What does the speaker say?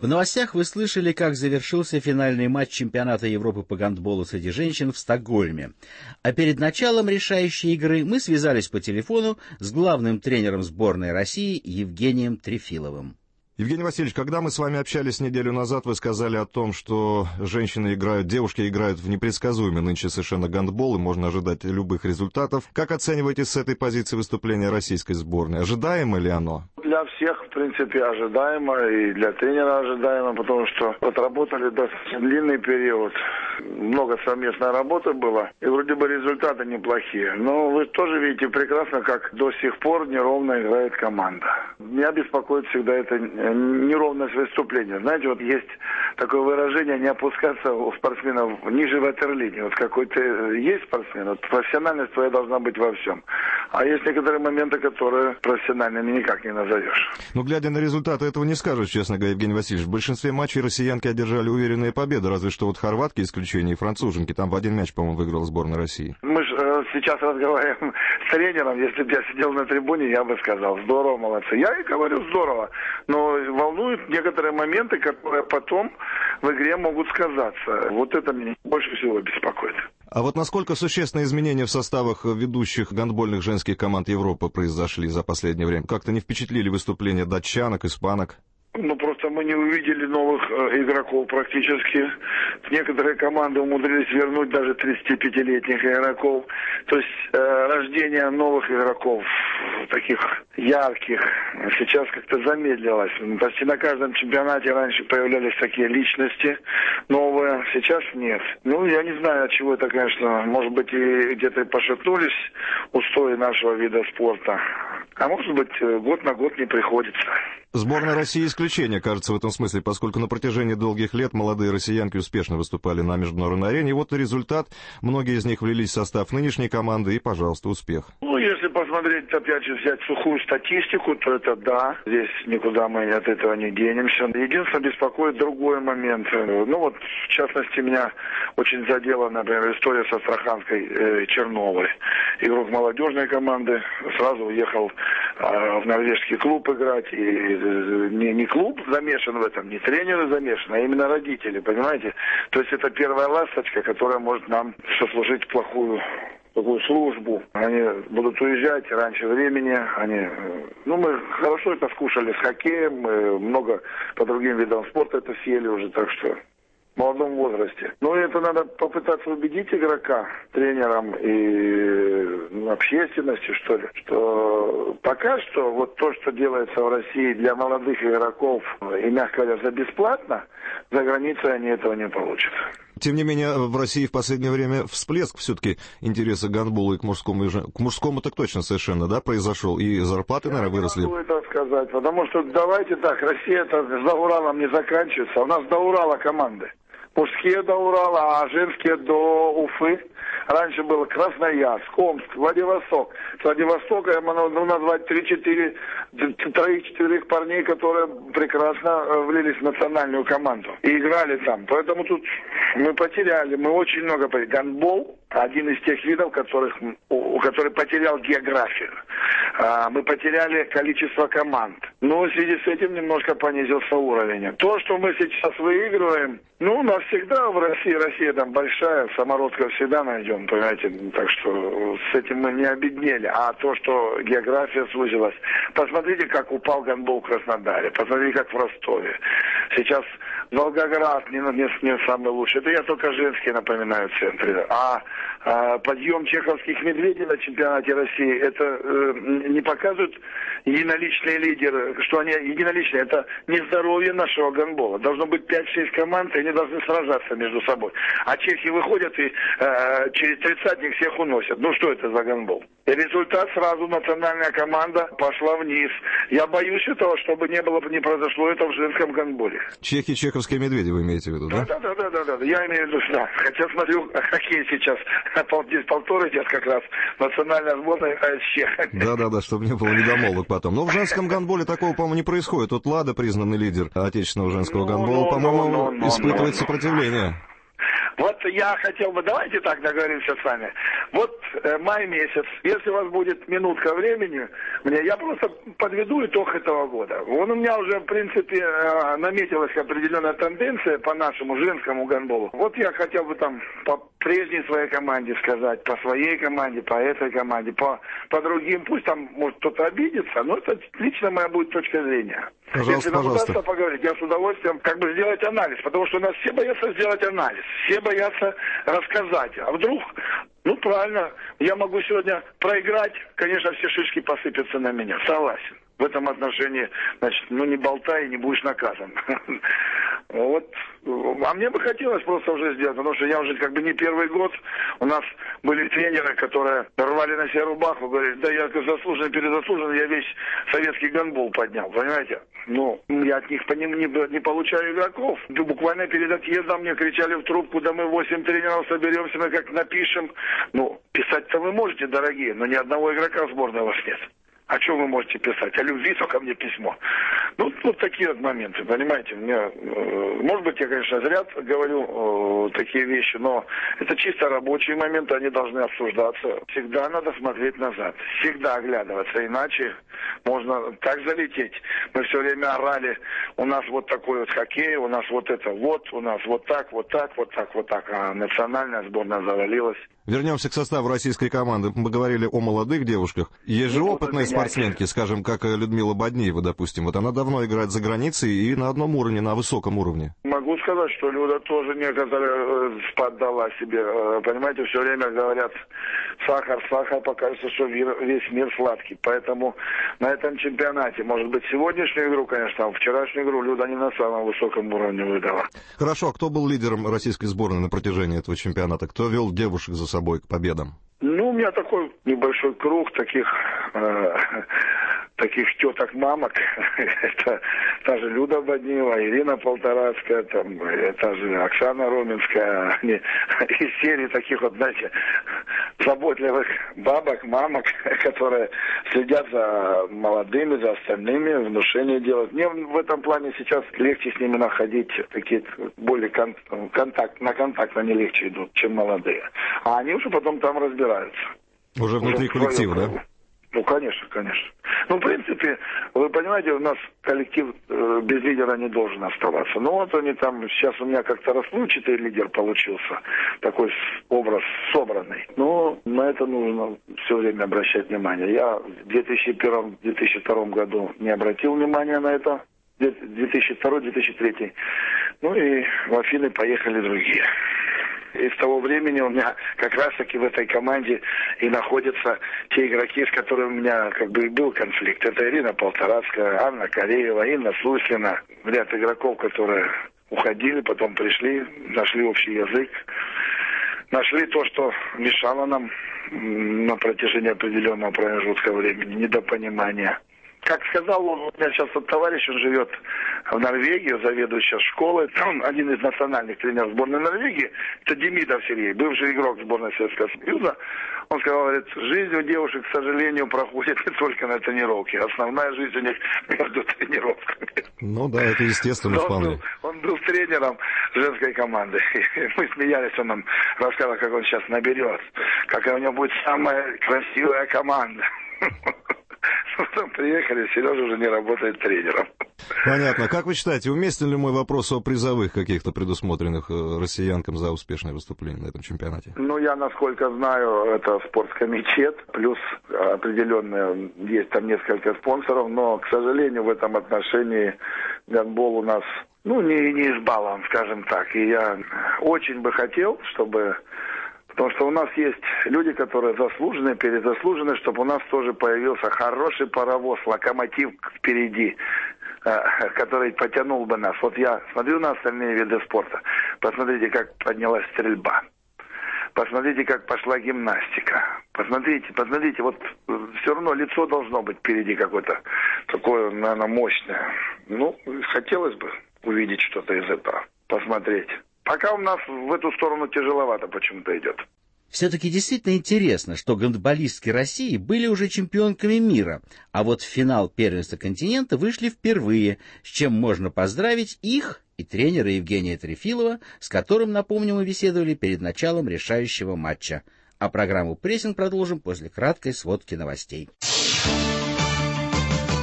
В новостях вы слышали, как завершился финальный матч чемпионата Европы по гандболу среди женщин в Стокгольме. А перед началом решающей игры мы связались по телефону с главным тренером сборной России Евгением Трефиловым. Евгений Васильевич, когда мы с вами общались неделю назад, вы сказали о том, что девушки играют в непредсказуемый нынче совершенно гандбол, и можно ожидать любых результатов. Как оцениваете с этой позиции выступления российской сборной? Ожидаемо ли оно? Для всех, в принципе, ожидаемо, и для тренера ожидаемо, потому что отработали достаточно длинный период, много совместной работы было, и вроде бы результаты неплохие. Но вы тоже видите прекрасно, как до сих пор неровно играет команда. Меня беспокоит всегда это неровность выступления. Знаете, вот есть такое выражение: не опускаться у спортсменов ниже ватерлинии. Вот какой-то есть спортсмен, вот профессиональность твоя должна быть во всем. А есть некоторые моменты, которые профессиональными никак не назовешь. Но глядя на результаты, этого не скажешь, честно говоря, Евгений Васильевич. В большинстве матчей россиянки одержали уверенные победы, разве что вот хорватки исключение и француженки. Там в один мяч, по-моему, выиграла сборная России. Мы же сейчас разговариваем с тренером. Если бы я сидел на трибуне, я бы сказал: здорово, молодцы. Я и говорю: здорово. Но волнуют некоторые моменты, которые потом в игре могут сказаться. Вот это меня больше всего беспокоит. А вот насколько существенные изменения в составах ведущих гандбольных женских команд Европы произошли за последнее время? Как-то не впечатлили выступления датчанок, испанок? Ну, просто мы не увидели новых игроков практически. Некоторые команды умудрились вернуть даже 35-летних игроков. То есть рождение новых игроков, таких ярких, сейчас как-то замедлилось. Почти на каждом чемпионате раньше появлялись такие личности новые, сейчас нет. Ну, я не знаю, от чего это, конечно. Может быть, и где-то пошатнулись устои нашего вида спорта. А может быть, год на год не приходится. Сборная России исключение, кажется, в этом смысле, поскольку на протяжении долгих лет молодые россиянки успешно выступали на международной арене. И вот результат. Многие из них влились в состав нынешней команды, и, пожалуйста, успех. Ну, если посмотреть, опять же, взять сухую статистику, то это да. Здесь никуда мы от этого не денемся. Единственное, беспокоит другой момент. Ну, вот, в частности, меня очень задела, например, история с астраханской Черновой. Игрок молодежной команды сразу уехал в норвежский клуб играть, и не клуб замешан в этом, не тренеры замешаны, а именно родители, понимаете? То есть это первая ласточка, которая может нам сослужить плохую такую службу. Они будут уезжать раньше времени. Мы хорошо это скушали с хоккеем, мы много по другим видам спорта это съели уже, так что в молодом возрасте. Но это надо попытаться убедить игрока, тренерам и общественностью, что ли, что пока что вот то, что делается в России для молодых игроков, и, мягко говоря, за бесплатно, за границей они этого не получат. Тем не менее, в России в последнее время всплеск все-таки интереса к гандболу и к мужскому так точно совершенно, да, произошел, и зарплаты, наверное, выросли. Я не могу это сказать, потому что давайте так, Россия-то за Уралом не заканчивается, у нас до Урала команды. Мужские до Урала, а женские до Уфы. Раньше было Красноярск, Омск, Владивосток. С Владивостока я могу назвать 3-4 парней, которые прекрасно влились в национальную команду и играли там. Поэтому тут мы потеряли, мы очень много потеряли. Гандбол — один из тех видов, который потерял географию. Мы потеряли количество команд. Но в связи с этим немножко понизился уровень. То, что мы сейчас выигрываем, навсегда в России, Россия там большая, самородков всегда найдем, понимаете, так что с этим мы не обеднели. А то, что география сузилась, посмотрите, как упал гандбол в Краснодаре, посмотрите, как в Ростове. Сейчас Волгоград не самый лучший. Это я только женские напоминаю центры. А подъем чеховских медведей на чемпионате России, это не показывают единоличные лидеры, что они единоличные. Это не здоровье нашего гандбола. Должно быть 5-6 команд, и они должны сражаться между собой. А чехи выходят и через 30-ник всех уносят. Ну что это за гандбол? И результат сразу: национальная команда пошла вниз. Я боюсь этого, чтобы не произошло это в женском гандболе. Чехи, чеховские медведи вы имеете в виду, да? Да. Я имею в виду, да. Хотя смотрю, хоккей сейчас. Здесь повтор идет как раз. Национальная сборная играет с чехами. Да, чтобы не было недомолвок потом. Но в женском гандболе такого, по-моему, не происходит. Вот Лада, признанный лидер отечественного женского гандбола, по-моему, испытывает сопротивление. Вот я хотел бы, давайте так договоримся с вами. Вот май месяц. Если у вас будет минутка времени, я просто подведу итог этого года. У меня уже, в принципе, наметилась определенная тенденция по нашему женскому гандболу. Вот я хотел бы там по прежней своей команде сказать, по своей команде, по этой команде, по другим. Пусть там, может, кто-то обидится, но это лично моя будет точка зрения. Пожалуйста, если нам удастся поговорить, я с удовольствием сделать анализ, потому что у нас все боятся сделать анализ, все боятся рассказать. А вдруг, правильно, я могу сегодня проиграть, конечно, все шишки посыпятся на меня, согласен. В этом отношении, значит, не болтай, не будешь наказан. Вот. А мне бы хотелось просто уже сделать, потому что я уже не первый год. У нас были тренеры, которые рвали на себе рубаху, говорили, да я заслуженный, перезаслуженный, я весь советский гандбол поднял, понимаете? Я от них не получаю игроков. Буквально перед отъездом мне кричали в трубку, да мы 8 тренеров соберемся, мы как напишем. Писать-то вы можете, дорогие, но ни одного игрока в сборной у вас нет. О чем вы можете писать? О любви, только мне письмо. Вот такие вот моменты, понимаете. Может быть, я, конечно, зря говорю такие вещи, но это чисто рабочие моменты, они должны обсуждаться. Всегда надо смотреть назад, всегда оглядываться, иначе можно так залететь. Мы все время орали, у нас вот такой вот хоккей, у нас вот это вот, у нас вот так, а национальная сборная завалилась. Вернемся к составу российской команды. Мы говорили о молодых девушках. Есть же опытные спортсменки, скажем, как Людмила Боднеева, допустим. Вот она давно играет за границей и на одном уровне, на высоком уровне. Могу сказать, что Люда тоже некоторые спад дала себе. Понимаете, все время говорят, сахар, покажется, что весь мир сладкий. Поэтому на этом чемпионате, может быть, сегодняшнюю игру, конечно, а вчерашнюю игру Люда не на самом высоком уровне выдала. Хорошо, а кто был лидером российской сборной на протяжении этого чемпионата? Кто вел девушек за собой к победам? У меня такой небольшой круг таких теток, мамок. Это та же Люда Боднеева, Ирина Полторацкая, та же Оксана Роменская. Из серии таких вот, знаете, заботливых бабок, мамок, которые следят за молодыми, за остальными, внушение делают. Мне в этом плане сейчас легче с ними находить, такие более на контакт они легче идут, чем молодые. А они уже потом там разбираются. Уже внутри коллектива, да? Конечно. В принципе, вы понимаете, у нас коллектив без лидера не должен оставаться. Вот они там, сейчас у меня как-то расплывчатый лидер получился, такой образ собранный. Но на это нужно все время обращать внимание. Я в 2001-2002 году не обратил внимания на это. 2002-2003. И в Афины поехали другие. И с того времени у меня как раз-таки в этой команде и находятся те игроки, с которыми у меня и был конфликт. Это Ирина Полторацкая, Анна Кореева, Инна Суслина. Ряд игроков, которые уходили, потом пришли, нашли общий язык. Нашли то, что мешало нам на протяжении определенного промежутка времени, недопонимания. Как сказал он, у меня сейчас товарищ, он живет в Норвегии, заведующий школой. Он один из национальных тренеров сборной Норвегии. Это Демидов Сергей, бывший игрок сборной Советского Союза. Он сказал, говорит, жизнь у девушек, к сожалению, проходит не только на тренировке. Основная жизнь у них между тренировками. Да, это естественно вполне. Он был тренером женской команды. Мы смеялись, он нам рассказал, как он сейчас наберет. Какая у него будет самая красивая команда. Потом приехали, Сережа уже не работает тренером. Понятно. Как вы считаете, уместен ли мой вопрос о призовых каких-то предусмотренных россиянкам за успешное выступление на этом чемпионате? Я, насколько знаю, это спорткомитет, плюс определенные, есть там несколько спонсоров, но, к сожалению, в этом отношении гандбол у нас, не избалован, скажем так. И я очень бы хотел, чтобы... Потому что у нас есть люди, которые заслуженные, перезаслуженные, чтобы у нас тоже появился хороший паровоз, локомотив впереди, который потянул бы нас. Вот я смотрю на остальные виды спорта. Посмотрите, как поднялась стрельба. Посмотрите, как пошла гимнастика. Посмотрите, вот все равно лицо должно быть впереди какое-то такое, наверное, мощное. Хотелось бы увидеть что-то из этого, посмотреть. Пока у нас в эту сторону тяжеловато почему-то идет. Все-таки действительно интересно, что гандболистки России были уже чемпионками мира, а вот в финал первенства континента вышли впервые, с чем можно поздравить их и тренера Евгения Трефилова, с которым, напомню, мы беседовали перед началом решающего матча. А программу «Прессинг» продолжим после краткой сводки новостей.